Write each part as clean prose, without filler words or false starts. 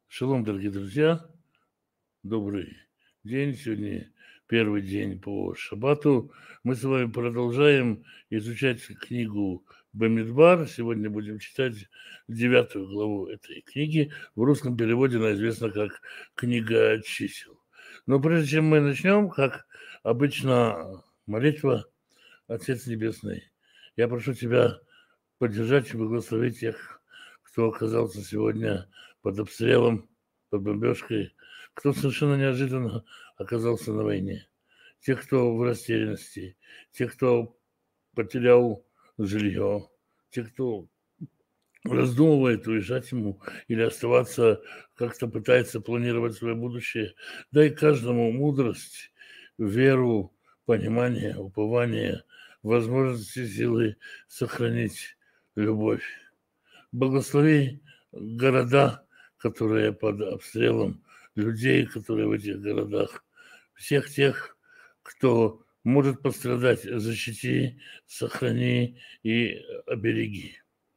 Шалом, дорогие друзья, добрый день. Сегодня первый день по шаббату. Мы с вами продолжаем изучать книгу Бамидбар. Сегодня будем читать 9 главу этой книги. В русском переводе она известна как «Книга чисел». Но прежде чем мы начнем, как обычно, молитва. Отец Небесный, я прошу Тебя поддержать и благословить тех, кто оказался сегодня под обстрелом, под бомбежкой, кто совершенно неожиданно оказался на войне, тех, кто в растерянности, тех, кто потерял жилье, тех, кто раздумывает, уезжать ему или оставаться, как-то пытается планировать свое будущее. Дай каждому мудрость, веру, понимание, упование, возможности, силы сохранить любовь. Благослови города, которые под обстрелом, людей, которые в этих городах, всех тех, кто может пострадать, защити, сохрани и обереги.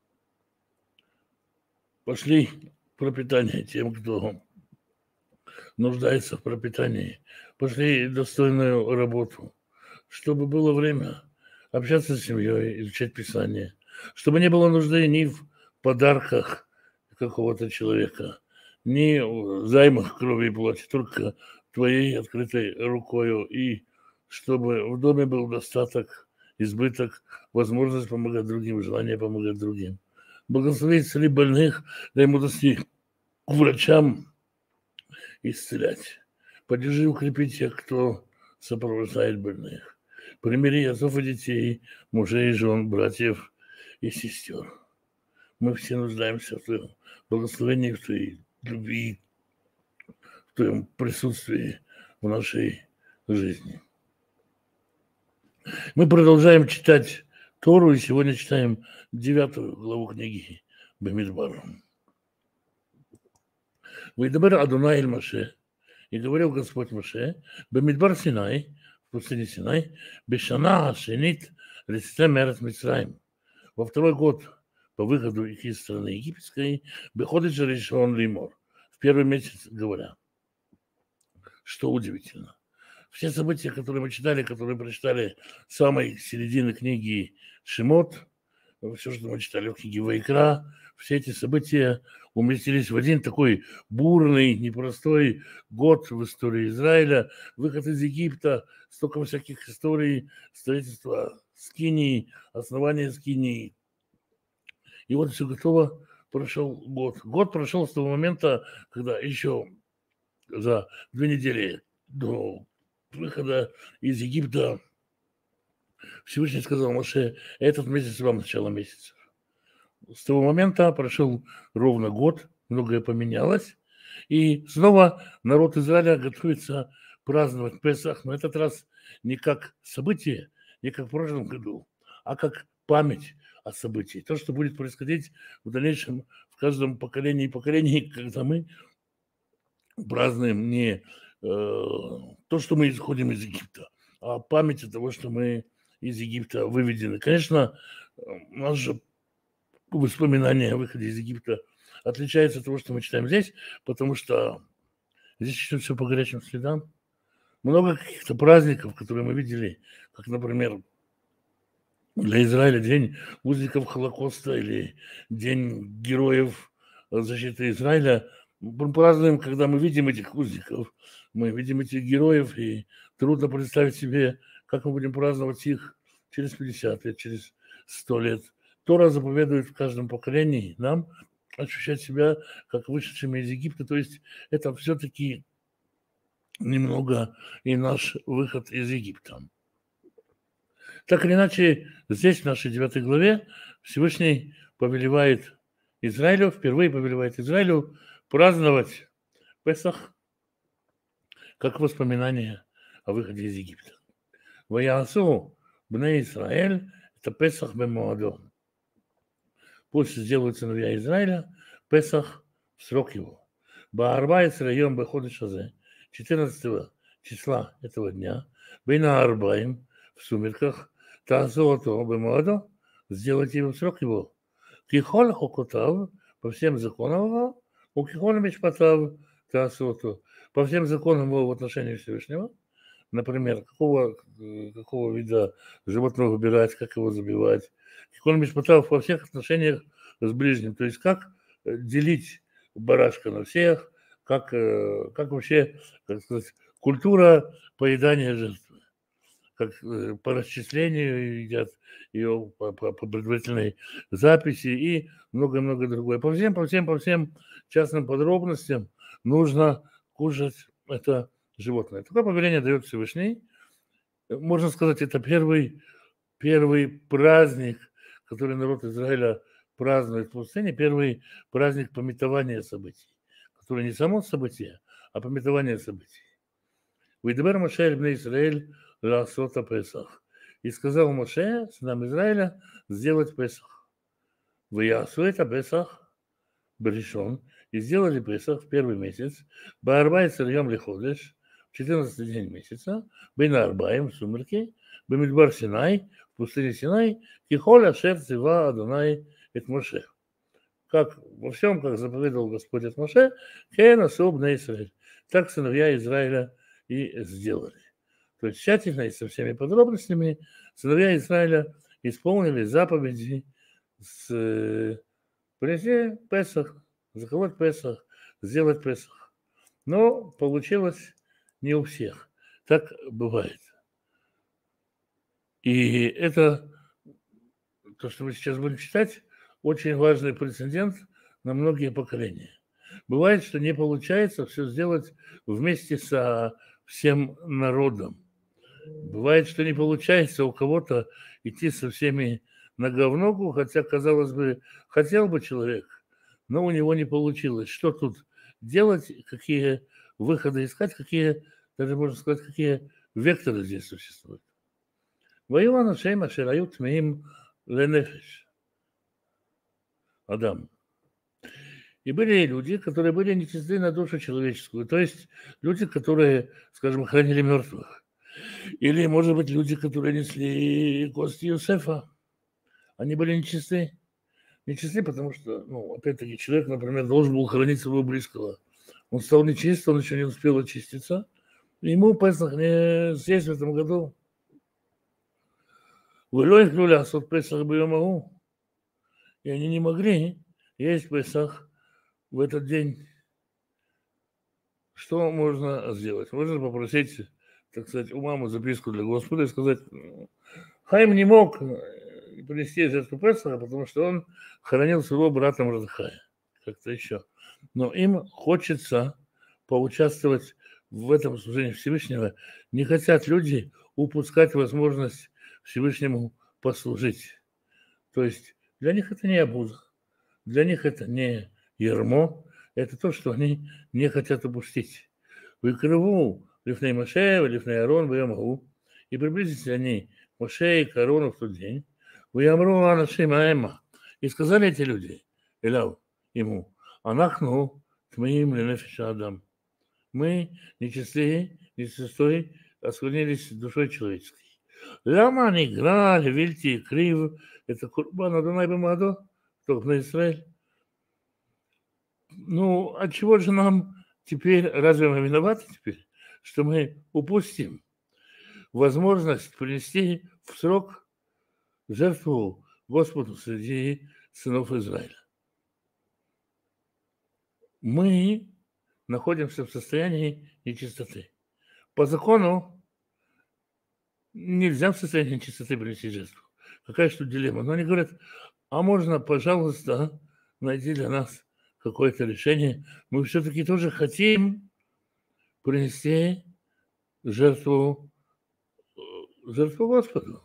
Пошли пропитание тем, кто нуждается в пропитании. Пошли достойную работу, чтобы было время общаться с семьей, изучать Писание, чтобы не было нужды ни в подарках какого-то человека, ни в займах крови и плоти, только твоей открытой рукою, и чтобы в доме был достаток, избыток, возможность помогать другим, желание помогать другим. Благослови исцели больных, дай мудрости к врачам исцелять. Поддержи и укрепи тех, кто сопровождает больных. Примири отцов и детей, мужей и жен, братьев и сестер. Мы все нуждаемся в твоем благословении, в твоей любви, в твоем присутствии в нашей жизни. Мы продолжаем читать Тору, и сегодня читаем 9 главу книги Бамидбар. «Вайдабер Адонай эль Моше, и говорил Господь Моше, Бамидбар Синай, в пустыне Синай, Бешана Ашенит Рецитем Эрец Мицраим, во второй год по выходу их из страны египетской, Беходыч Ришон Лимор, в первый месяц говоря». Что удивительно. Все события, которые мы читали, которые прочитали с самой середины книги Шимот, все, что мы читали в книге Вайкра, все эти события уместились в один такой бурный, непростой год в истории Израиля, выход из Египта, столько всяких историй, строительство Скинии, основание Скинии. И вот все готово, прошел год. Год прошел с того момента, когда еще за 2 недели до выхода из Египта Всевышний сказал Моше: этот месяц вам начало месяца. С того момента прошел ровно год, многое поменялось, и снова народ Израиля готовится праздновать Песах, но этот раз не как событие, не как в прошлом году, а как память о событии. То, что будет происходить в дальнейшем в каждом поколении, когда мы празднуем не то, что мы исходим из Египта, а память о того, что мы из Египта выведены. Конечно, наше воспоминание о выходе из Египта отличается от того, что мы читаем здесь, потому что здесь еще все по горячим следам. Много каких-то праздников, которые мы видели, как, например, для Израиля День узников Холокоста или День героев защиты Израиля. Мы празднуем, когда мы видим этих узников, мы видим этих героев, и трудно представить себе, как мы будем праздновать их через 50 лет, через 100 лет. Тора заповедует в каждом поколении нам ощущать себя как вышедшими из Египта, то есть это все-таки немного и наш выход из Египта. Так или иначе, здесь, в нашей 9 главе, Всевышний повелевает Израилю, впервые повелевает Израилю праздновать Песах как воспоминание о выходе из Египта. «Ваясу бней Исраэль» – это Песах бемоадо. Пусть сделают сыновья Израиля Песах в срок его. Баарба Исраэль беходыш хазе, 14 числа этого дня, бейна арбаим, в сумерках, таасуато бемоадо, сделайте его в срок его. Кихол хокотав, по всем законам его, У Кихон Мишпатав Тасоту. По всем законам в отношении Всевышнего, например, какого вида животного выбирать, как его забивать. Кихон Мишпатав во всех отношениях с ближним. То есть как делить барашка на всех, как вообще, как сказать, культура поедания жертвы. Как по расчислению едят ее по предварительной записи и много-много другое. По всем частным подробностям нужно кушать это животное. Такое повеление дает Всевышний. Можно сказать, это первый праздник, который народ Израиля празднует в пустыне, первый праздник памятования событий, который не само событие, а памятование событий. «Вайдабер Моше эль бней Исраэль лаасот ха-Песах». И сказал Моше, сынам Израиля, сделать Песах. «Ваясу это Песах Берешон». И сделали Песах в первый месяц, Баарбай царьем лиходеш, в 14-й день месяца, Бейна Арбаим, в сумерки, Бемидбар Синай, в пустыне Синай, Кихоль ашер цива Адонай эт Моше. Как во всем, как заповедовал Господь от Моше, Кен асу бней Исраэль. Так сыновья Израиля и сделали. То есть тщательно и со всеми подробностями сыновья Израиля исполнили заповеди с принести Песах, заколоть Песах, сделать Песах. Но получилось не у всех. Так бывает. И это, то, что мы сейчас будем читать, очень важный прецедент на многие поколения. Бывает, что не получается все сделать вместе со всем народом. Бывает, что не получается у кого-то идти со всеми нога в ногу, хотя, казалось бы, хотел бы человек, но у него не получилось. Что тут делать, какие выходы искать, какие, даже можно сказать, какие векторы здесь существуют. Воюва анашем ашер аю тмеим ленефеш. Адам. И были люди, которые были нечисты на душу человеческую, то есть люди, которые, скажем, хранили мертвых. Или, может быть, люди, которые несли кости Иосифа. Они были нечисты. Нечисты, потому что, опять-таки, человек, например, должен был хранить своего близкого. Он стал нечист, он еще не успел очиститься. Ему Песах не съесть в этом году. Вылой их люля, сот Песах бы я могу. И они не могли есть Песах в этот день. Что можно сделать? Можно попросить, так сказать, у мамы записку для Господа и сказать, Хайм не мог принести жертву Песаха, потому что он хоронил своего брата Мордехая, как-то еще. Но им хочется поучаствовать в этом служении Всевышнего. Не хотят люди упускать возможность Всевышнему послужить. То есть для них это не обуза, для них это не ярмо, это то, что они не хотят упустить. Выкрыву лифней Моше, лифней Арон, вямагу. И приблизились они к Моше и к Арону в тот день. Вямру анашим аэма. И сказали эти люди, Эляу, ему, анахну тмеим ленефеша адам. Мы нечистой, осквернились душой человеческой. Лама не грали, вильти и крив. Это курбан Адонай бамадо, только на Израиль. От чего же нам теперь, разве мы виноваты теперь, что мы упустим возможность принести в срок жертву Господу среди сынов Израиля? Мы находимся в состоянии нечистоты. По закону нельзя в состоянии нечистоты принести жертву. Какая же тут дилемма? Но они говорят, а можно, пожалуйста, найти для нас какое-то решение. Мы все-таки тоже хотим принести жертву Господу.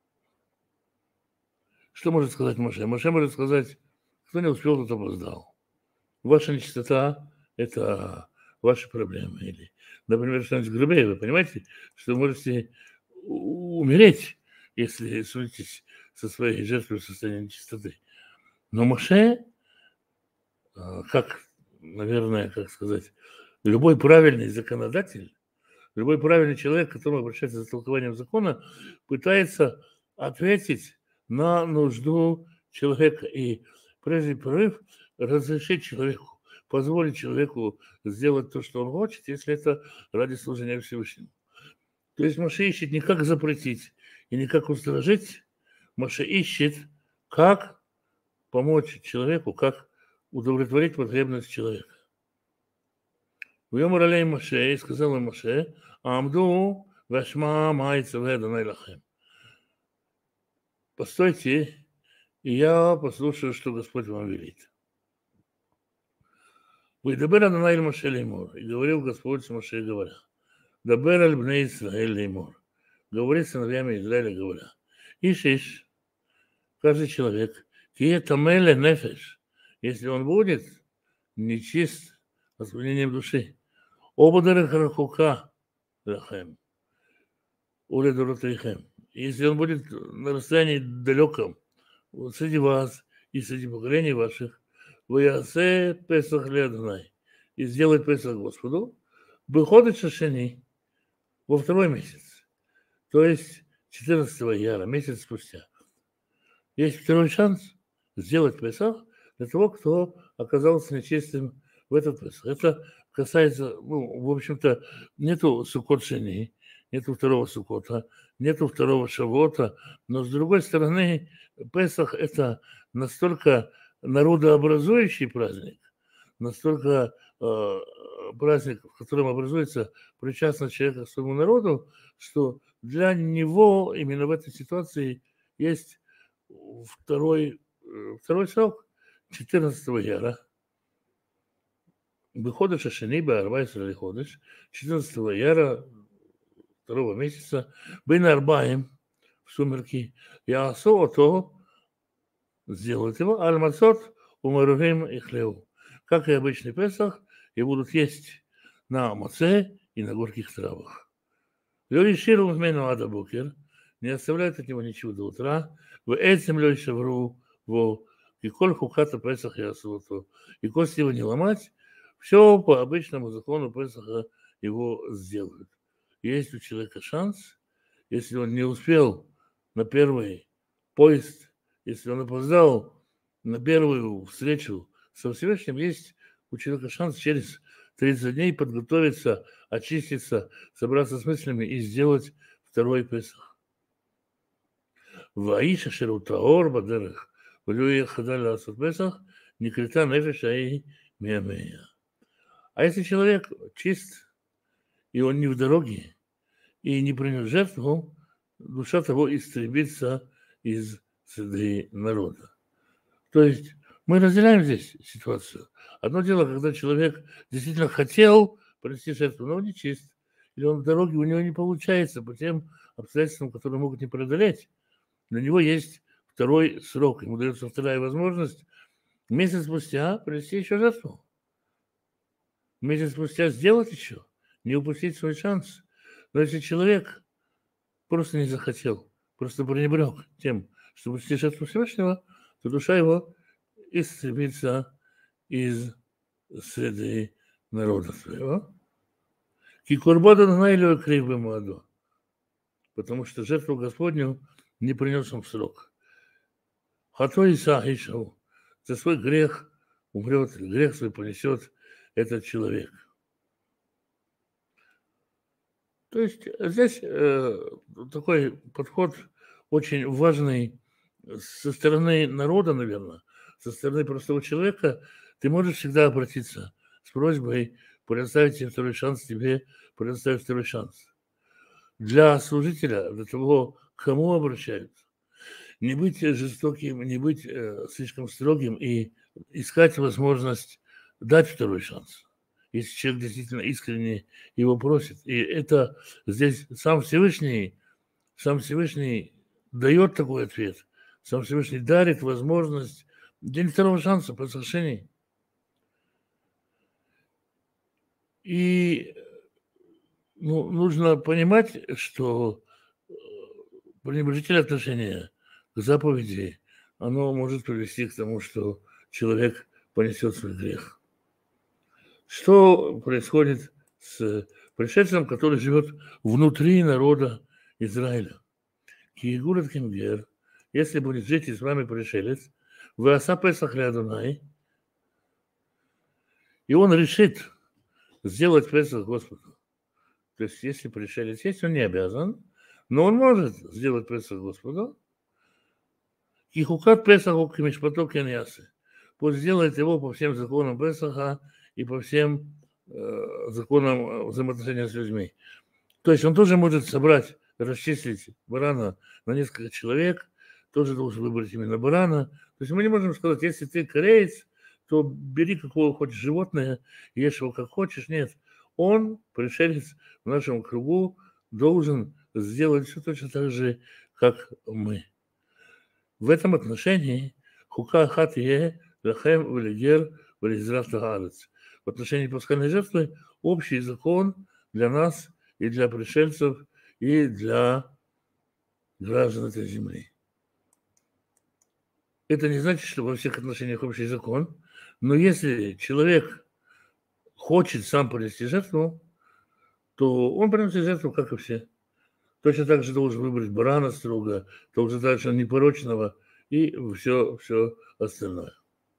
Что может сказать Моше? Моше может сказать, кто не успел, тот опоздал. Ваша нечистота – это ваши проблемы. Или, например, что-нибудь грубее. Вы понимаете, что вы можете умереть, если судитесь со своей жертвой в состоянии нечистоты. Но Моше, как, наверное, как сказать, любой правильный законодатель, любой правильный человек, к которому обращается за толкованием закона, пытается ответить на нужду человека и, прежде прорыв, разрешить человеку позволить человеку сделать то, что он хочет, если это ради служения Всевышнему. То есть Моше ищет не как запретить и не как устражить, Моше ищет, как помочь человеку, как удовлетворить потребность человека. ויאמר עליהם משה, сказал им Моше, עמדו והשמע מה יצווה אדוני לכם. Постойте, и я послушаю, что Господь вам велит. וידבר אדוני אל משה לאמור, и говорил Господь с Моше, говоря, דבר על בני ישראל לאמור, говорит сыновьями Израиля, говоря, иш, каждый человек, тие тамеле нефеш, если он будет нечист воспоминанием души, оба дерech рахука лахем, уле доротейхем, если он будет на расстоянии далеком, вот среди вас и среди поколений ваших, ваясе Песах ле Адонай, и сделает Песах Господу, выходит шашени во второй месяц, то есть 14 яра, месяц спустя. Есть второй шанс сделать Песах для того, кто оказался нечистым в этот Песах. Это касается, в общем-то, нету Суккот Шени, нету второго Суккота, нету второго Шавота, но с другой стороны, Песах – это настолько народообразующий праздник, настолько праздник, в котором образуется причастность человека к своему народу, что для него именно в этой ситуации есть второй срок 14 яра. Выходит Шашини Баарбайсра Ходыш, 14 яра второго месяца, Бен Арбаем в сумерки, Ясо то сделают его, Аль-Мацот умарухим и хлеу. Как и обычный Песах, и будут есть на маце и на горьких травах. Люди ширу вмену ада букер, не оставляют от него ничего до утра, в этим лёй шавру, во и коль хуката Песах ясуто, и кости его не ломать, все по обычному закону Песаха его сделают. Есть у человека шанс, если он не успел на первый поезд, если он опоздал на первую встречу со Всевышним, есть у человека шанс через 30 дней подготовиться, очиститься, собраться с мыслями и сделать второй Песах. Ваиша шерутаор бадерах, влюя хадаля асот Песах, никрита нефеша и миамея. А если человек чист, и он не в дороге, и не принес жертву, душа того истребится из среды народа. То есть мы разделяем здесь ситуацию. Одно дело, когда человек действительно хотел принести жертву, но он не чист, или он в дороге, у него не получается по тем обстоятельствам, которые могут не преодолеть. Для него есть второй срок, ему дается вторая возможность месяц спустя принести еще жертву. Месяц спустя сделать еще, не упустить свой шанс. Но если человек просто не захотел, просто пренебрег тем, что принести жертву Всевышнего, то душа его истребится из среды народа своего. Потому что жертву Господню не принес он в срок. Хато Иса Ишау, за свой грех умрет, грех свой понесет этот человек. То есть здесь такой подход очень важный со стороны народа, наверное, со стороны простого человека. Ты можешь всегда обратиться с просьбой предоставить тебе второй шанс, тебе предоставить второй шанс. Для служителя, для того, к кому обращаются, не быть жестоким, не быть слишком строгим и искать возможность дать второй шанс, если человек действительно искренне его просит. И это здесь сам Всевышний дает такой ответ, сам Всевышний дарит возможность день второго шанса по совершении. И нужно понимать, что пренебрежительное отношение к заповеди, оно может привести к тому, что человек понесет свой грех. Что происходит с пришельцем, который живет внутри народа Израиля? Киегурат Кенгер, если будет жить с вами пришелец, вы аса Песах ле Адонай, и он решит сделать Песах Господу. То есть, если пришелец есть, он не обязан, но он может сделать Песах Господу. И хукат Песаху к Мишпату Кеньясы. Пусть сделает его по всем законам Песаха и по всем законам взаимоотношения с людьми. То есть он тоже может собрать, расчислить барана на несколько человек, тоже должен выбрать именно барана. То есть мы не можем сказать, если ты кореец, то бери какого хочешь животное, ешь его как хочешь. Нет, он, пришелец в нашем кругу, должен сделать все точно так же, как мы. В этом отношении хука хатие лахем валигер вализрат аарец. В отношении пасхальной жертвы общий закон для нас и для пришельцев, и для граждан этой земли. Это не значит, что во всех отношениях общий закон, но если человек хочет сам принести жертву, то он приносит жертву, как и все. Точно так же должен выбрать барана строго, точно так же непорочного и все остальное.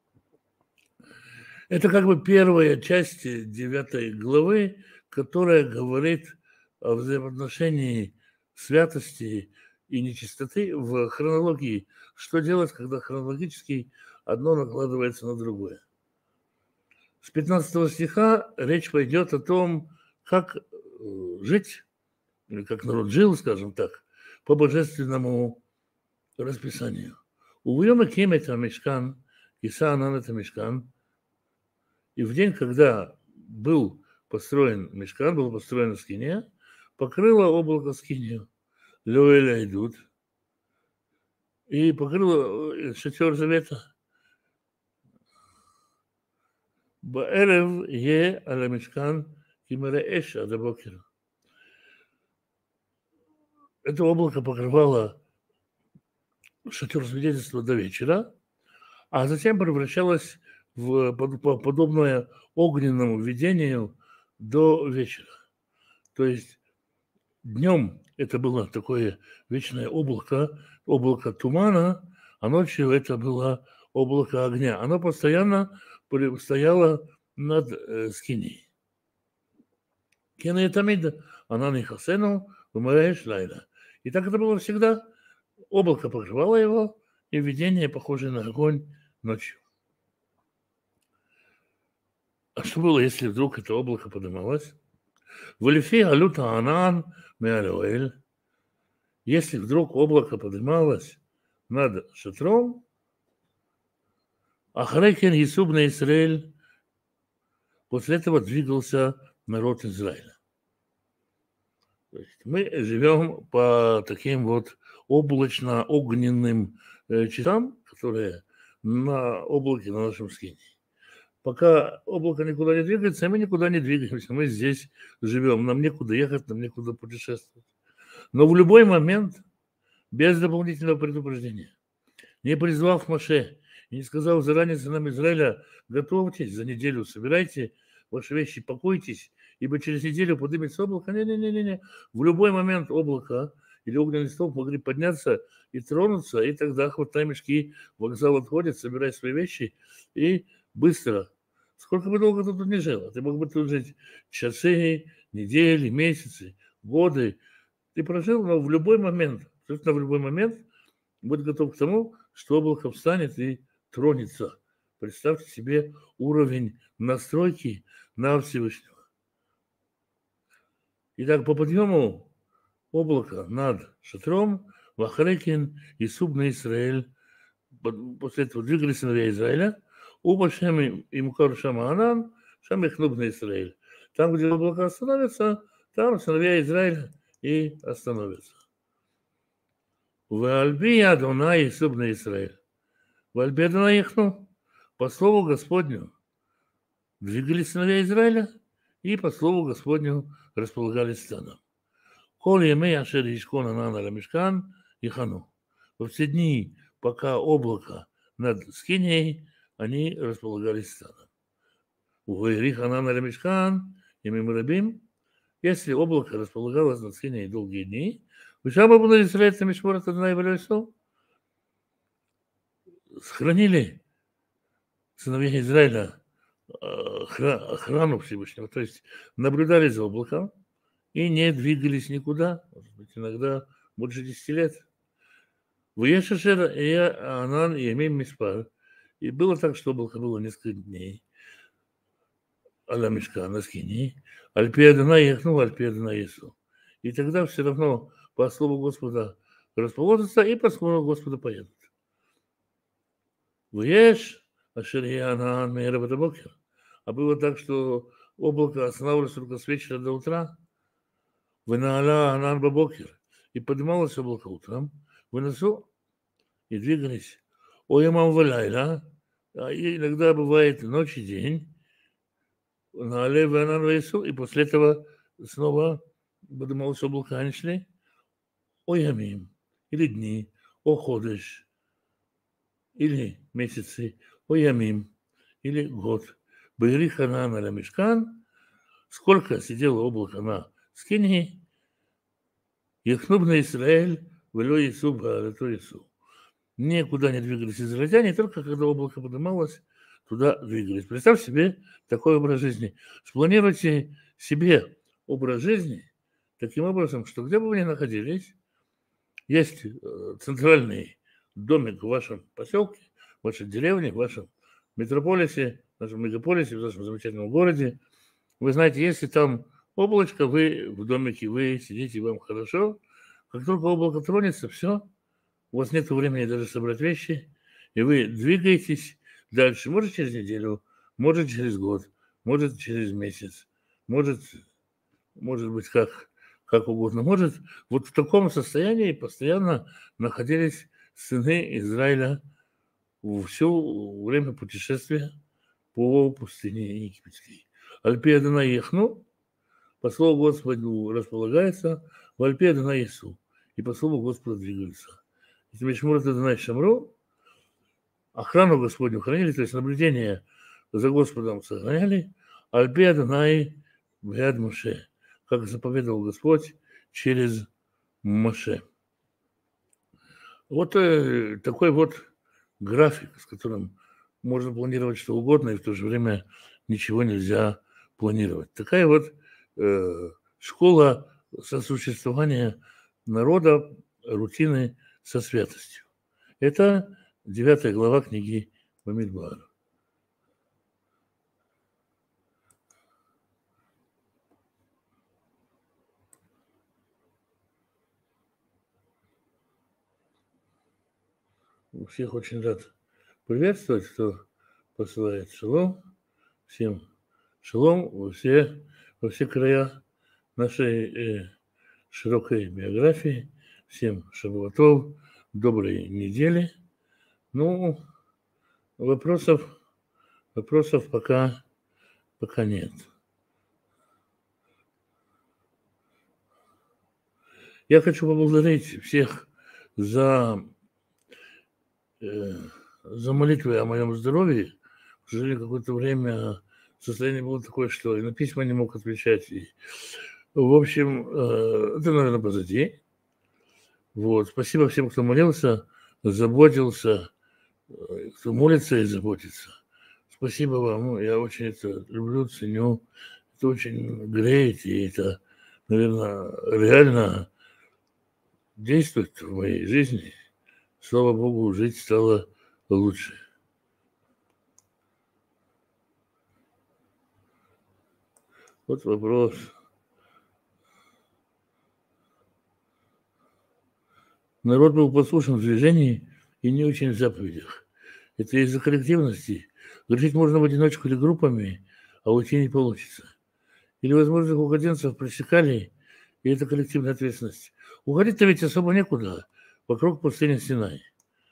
Это как бы первая часть 9 главы, которая говорит о взаимоотношении святости и нечистоты в хронологии. Что делать, когда хронологически одно накладывается на другое. С 15 стиха речь пойдет о том, как жить, или как народ жил, скажем так, по божественному расписанию. Увьем Аким это Мишкан, Иса Анан это Мишкан. И в день, когда был построен Мишкан, была построена скиния, покрыло облако скинию, Лёэля идут, и покрыло шатер завета. Баэрев е аля Мишкан кимере эш адабокер. Это облако покрывало шатер свидетельства до вечера, а затем превращалось в подобное огненному видению до вечера. То есть днем это было такое вечное облако тумана, а ночью это было облако огня. Оно постоянно стояло над скинией. Кенетамид, она не хасену, умираешь лайла. И так это было всегда. Облако покрывало его, и видение, похожее на огонь, ночью. А что было, если вдруг это облако поднималось? Валифи алюта анан меалюэль. Если вдруг облако поднималось над шатром, Ахрекин Исуб на Израиль, после этого двигался народ Израиля. То есть мы живем по таким вот облачно-огненным часам, которые на облаке на нашем скине. Пока облако никуда не двигается, мы никуда не двигаемся. Мы здесь живем. Нам некуда ехать, нам некуда путешествовать. Но в любой момент, без дополнительного предупреждения, не призвав Моше, не сказав заранее сынам Израиля, готовьтесь за неделю, собирайте ваши вещи, покойтесь, ибо через неделю поднимется облако. Не. В любой момент облако или огненный столб могли подняться и тронуться, и тогда хватай мешки, вокзал отходит, собирай свои вещи и быстро. Сколько бы долго ты тут не жил? Ты мог бы тут жить часы, недели, месяцы, годы. Ты прожил, но в любой момент, абсолютно в любой момент, будь готов к тому, что облако встанет и тронется. Представьте себе уровень настройки на Всевышнего. Итак, по подъему облака над шатром Вахрекин и Суб на Израиль, после этого двигались сыновья Израиля, Уба Шем и Мукар Шамаанан, Шам Ихнуб на Израиль. Там, где облака остановятся, там сыновья Израиля и остановятся. В Альби Адонай и Суб на Израиль. В Альби Адонай Ихну, по слову Господню, двигались сыновья Израиля, и по слову Господню располагались станом. Кол емей ашер ишкон анан аля мишкан и хану. Во все дни, пока облако над скиней, они располагались станом. Угайри ханан аля мишкан и мимрабим. Если облако располагалось над скиней долгие дни, Вишаба буду Израиль на мишморат Адонай валюсов, сохранили сыновья Израиля охрану Всевышнего, то есть наблюдали за облаком и не двигались никуда, может быть, иногда больше 10 лет. Вешашер и Анан и Емим Миспар. И было так, что облако было несколько дней. Аля Мишка на скини. Альпиадана ехнул, Альпиадана Ису. И тогда все равно по слову Господа расположатся и по слову Господа поедут. Веш, Ашер Анан Мейрабатабокер. А было так, что облако останавливалось только с вечера до утра. Вынала Анан Бабокер. И поднималось облако утром. Выносу и двигались. Оямам валяйла. И иногда бывает ночь и день. На Алеве Анан Ваису. И после этого снова поднималось облако, они шли. Оямим. Или дни. Оходыш. Или месяцы. Оямим. Или год. Баирих Анан аля Мишкан. Сколько сидело облако на скинии. Яхнуб на Израиль. Вело Ису Баарето Ису. Никуда не двигались израильтяне, только когда облако поднималось, туда двигались. Представь себе такой образ жизни. Спланируйте себе образ жизни таким образом, что где бы вы ни находились, есть центральный домик в вашем поселке, в вашей деревне, в вашем метрополисе, в нашем мегаполисе, в нашем замечательном городе. Вы знаете, если там облачко, вы в домике, вы сидите, вам хорошо. Как только облако тронется, все, у вас нет времени даже собрать вещи, и вы двигаетесь дальше. Может, через неделю, может, через год, может, через месяц, может быть, как угодно. Может, вот в таком состоянии постоянно находились сыны Израиля все время путешествия по пустыне египетской. Альпия Дана Ехну, по слову Господу располагается, в Альпия Дана Ису, и по слову Господа двигаются. Если Мишмур Адонай Шамру, охрану Господню хранили, то есть наблюдение за Господом сохраняли, Альпия Адонай Бьяд Моше, как заповедовал Господь через Моше. Вот такой вот график, с которым можно планировать что угодно, и в то же время ничего нельзя планировать. Такая вот школа сосуществования народа, рутины со святостью. Это 9 глава книги Бамидбар. Всех очень рад приветствовать, кто посылает шалом. Всем шалом во все края нашей широкой биографии. Всем шаббатов, доброй недели. Ну, вопросов пока нет. Я хочу поблагодарить всех за молитвы о моем здоровье. К сожалению, какое-то время состояние было такое, что и на письма не мог отвечать. И, в общем, это, наверное, позади. Вот. Спасибо всем, кто молился, заботился, кто молится и заботится. Спасибо вам. Я очень это люблю, ценю. Это очень греет, и это, наверное, реально действует в моей жизни. Слава Богу, жить стало лучше. Вот вопрос. Народ был послушен в движении и не очень в заповедях. Это из-за коллективности. Грешить можно в одиночку или группами, а уйти не получится. Или возможных угоденцев пресекали, и это коллективная ответственность. Уходить-то ведь особо некуда. Вокруг пустыни Синай.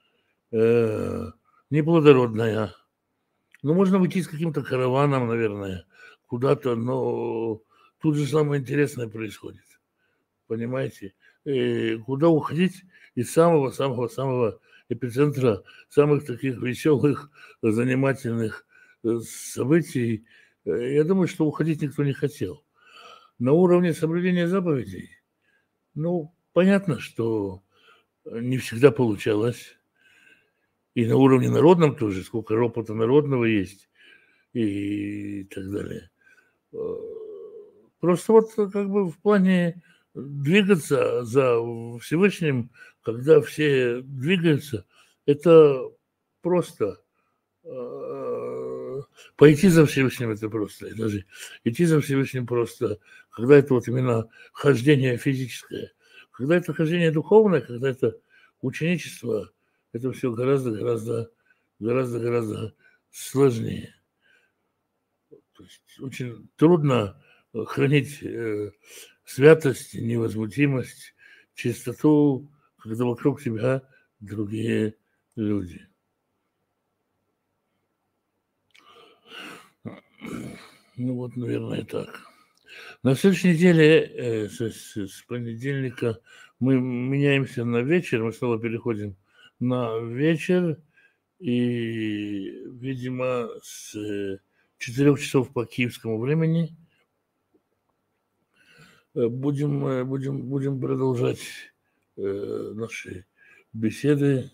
Неплодородная. Ну, можно уйти с каким-то караваном, наверное, куда-то, но тут же самое интересное происходит. Понимаете? Куда уходить из самого-самого-самого эпицентра самых таких веселых, занимательных событий. Я думаю, что уходить никто не хотел. На уровне соблюдения заповедей, ну, понятно, что не всегда получалось. И на уровне народном тоже, сколько ропота народного есть. и так далее. Просто вот как бы в плане двигаться за Всевышним, когда все двигаются, это просто пойти за Всевышним, это просто, и даже идти за Всевышним просто, когда это вот именно хождение физическое, когда это хождение духовное, когда это ученичество, это все гораздо сложнее. То есть очень трудно хранить святость, невозмутимость, чистоту, когда вокруг тебя другие люди. Ну вот, наверное, так. На следующей неделе, с понедельника, мы меняемся на вечер, мы снова переходим на вечер, и, видимо, с 4 часов по киевскому времени будем продолжать наши беседы.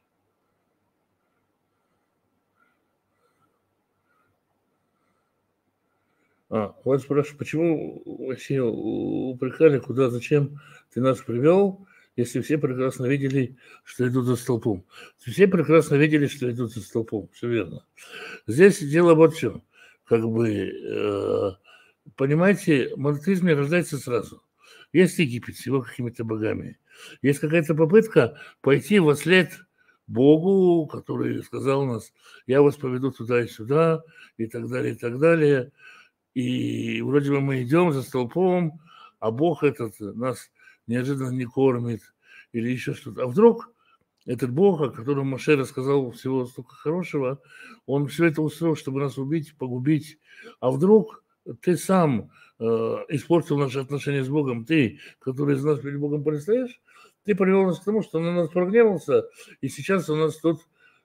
Вас спрашивают, почему вообще упрекали, куда, зачем ты нас привел, если все прекрасно видели, что идут за столпом. Все прекрасно видели, что идут за столпом, все верно. Здесь дело вот в чем. Как бы, понимаете, монотеизм рождается сразу. Есть Египет с его какими-то богами. Есть какая-то попытка пойти во след Богу, который сказал нас, я вас поведу туда и сюда, и так далее, и так далее. И вроде бы мы идем за столпом, а Бог этот нас неожиданно не кормит или еще что-то. А вдруг этот Бог, о котором Моше рассказал всего столько хорошего, он все это устроил, чтобы нас убить, погубить. А вдруг ты сам испортил наши отношения с Богом, ты, который из нас перед Богом предстоишь, ты привел нас к тому, что он на нас прогневался, и сейчас он нас тут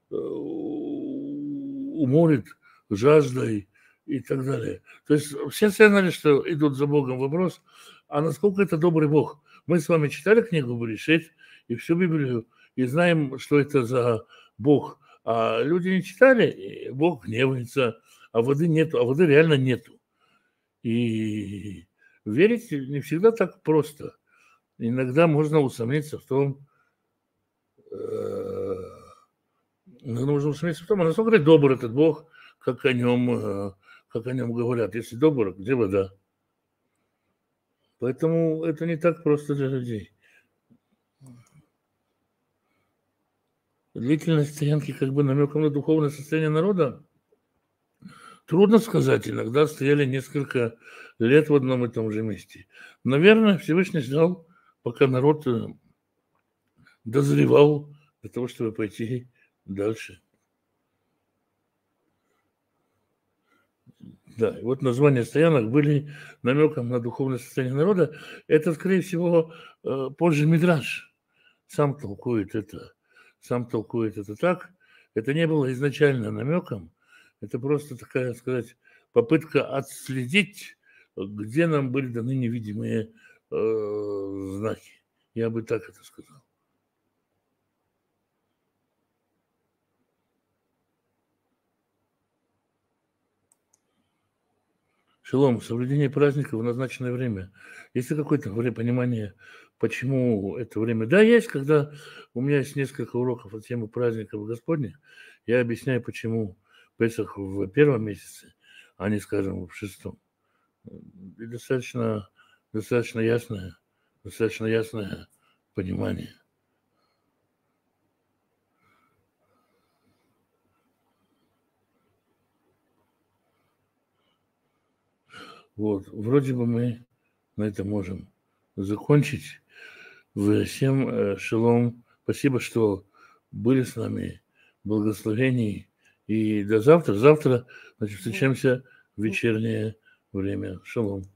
уморит жаждой и так далее. То есть все знали, что идут за Богом. Вопрос, а насколько это добрый Бог? Мы с вами читали книгу Берешит и всю Библию, и знаем, что это за Бог. А люди не читали, и Бог гневается, а воды нету, а воды реально нету. И верить не всегда так просто. Иногда можно усомниться в том, а насколько добр этот Бог, как о нем говорят. Если добр, где вода? Поэтому это не так просто для людей. Длительность стоянки как бы намеком на духовное состояние народа. Трудно сказать. Иногда стояли несколько лет в одном и том же месте. Наверное, Всевышний ждал, пока народ дозревал для того, чтобы пойти дальше. Да, и вот названия стоянок были намеком на духовное состояние народа. Это, скорее всего, позже Мидраш сам толкует это так. Это не было изначально намеком. Это просто такая, сказать, попытка отследить, где нам были даны невидимые знаки. Я бы так это сказал. Шалом, соблюдение праздника в назначенное время. Есть ли какое-то понимание, почему это время? Да, есть, когда у меня есть несколько уроков от темы праздников Господних, я объясняю, почему Песах в первом месяце, а не, скажем, в шестом. И достаточно ясное понимание. Вот, вроде бы мы на этом можем закончить. Всем шалом. Спасибо, что были с нами. Благословений. И до завтра. Завтра, значит, встречаемся в вечернее время. Шалом.